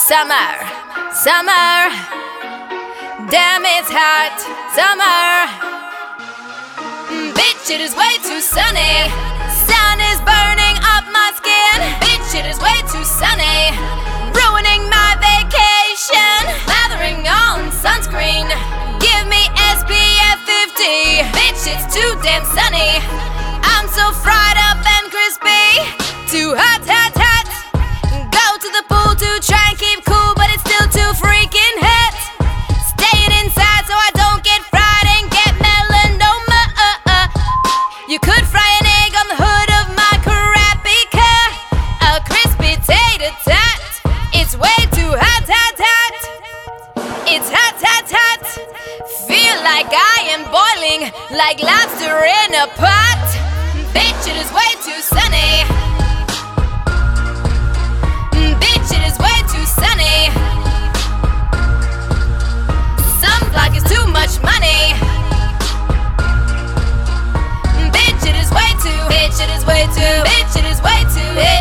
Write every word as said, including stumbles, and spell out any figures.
Summer, summer, damn it's hot. Summer, bitch it is way too sunny. Sun is burning up my skin. Bitch it is way too sunny, ruining my vacation. Lathering on sunscreen, give me S P F fifty. Bitch it's too damn sunny, I'm so fried up and crispy. Too hot, hot, hot. Go to the pool to try and keep cool, but it's still too freaking hot. Staying inside so I don't get fried and get melanoma. You could fry an egg on the hood of my crappy car, a crispy tater tot. It's way too hot, hot, hot. It's hot, hot, hot. Feel like I am boiling like lobster in a pot. Bitch, it is way too sunny. Bitch, it is way too sunny. Sunblock is too much money. Bitch, it is way too. Bitch, it is way too. Bitch, it is way too.